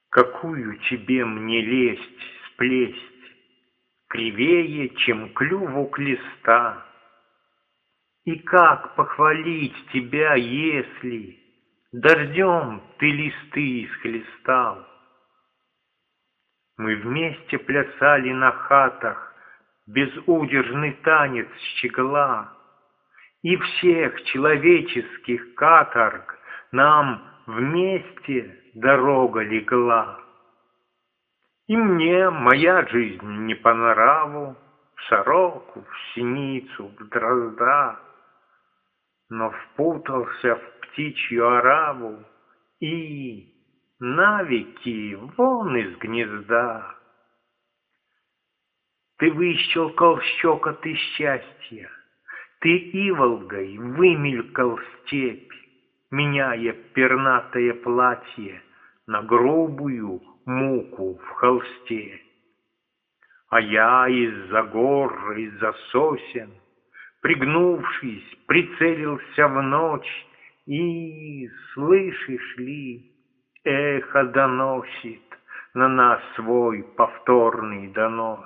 Какую тебе мне лесть сплесть, кривее, чем клюву глиста? И как похвалить тебя, если дождем ты листы исхлестал? Мы вместе плясали на хатах безудержный танец щегла, и всех человеческих каторг нам вместе дорога легла. И мне моя жизнь не по нраву, в сороку, в синицу, в дрозда, но впутался в птичью ораву и навеки вон из гнезда. Ты выщелкал щекоты счастья, ты иволгой вымелькал степь, меняя пернатое платье на грубую муку в холсте. А я из-за гор, из-за сосен, пригнувшись, прицелился в ночь, и, слышишь ли, эхо доносит на нас свой повторный донос.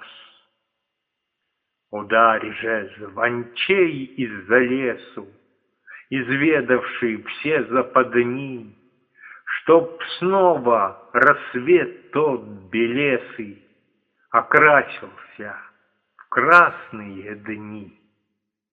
Ударь же звончей из-за лесу, изведавший все западни, чтоб снова рассвет тот белесый окрасился в красные дни.